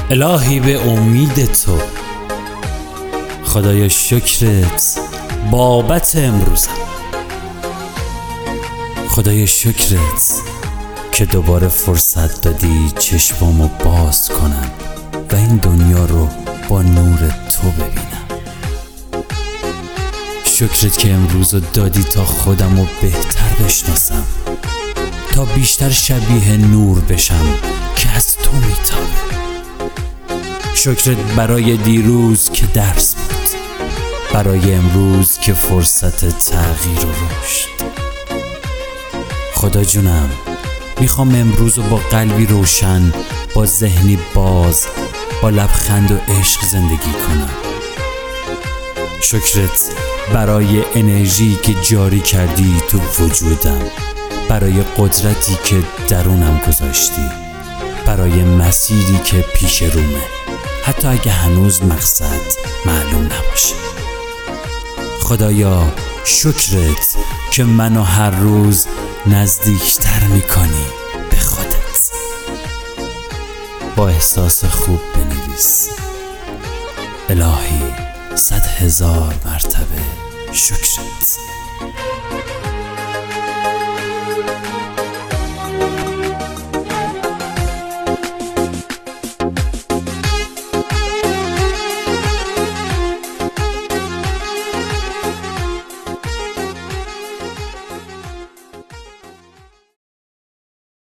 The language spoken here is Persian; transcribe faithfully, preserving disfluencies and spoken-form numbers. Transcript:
الهی به امید تو، خدایا شکرت بابت امروزم. خدایا شکرت که دوباره فرصت دادی چشمامو باز کنم و این دنیا رو با نور تو ببینم. شکرت که امروزو دادی تا خودمو بهتر بشناسم، تا بیشتر شبیه نور بشم که از تو میتابه. شکرت برای دیروز که درس بود، برای امروز که فرصت تغییر و رشد. خدا جونم، میخوام امروزو با قلبی روشن، با ذهنی باز، با لبخند و عشق زندگی کنم. شکرت برای انرژی که جاری کردی تو وجودم، برای قدرتی که درونم گذاشتی، برای مسیری که پیش رومه، حتی اگه هنوز مقصد معلوم نباشه. خدایا شکرت که منو هر روز نزدیکتر میکنی به خودت. با احساس خوب بنویس: الهی صد هزار مرتبه شکرت.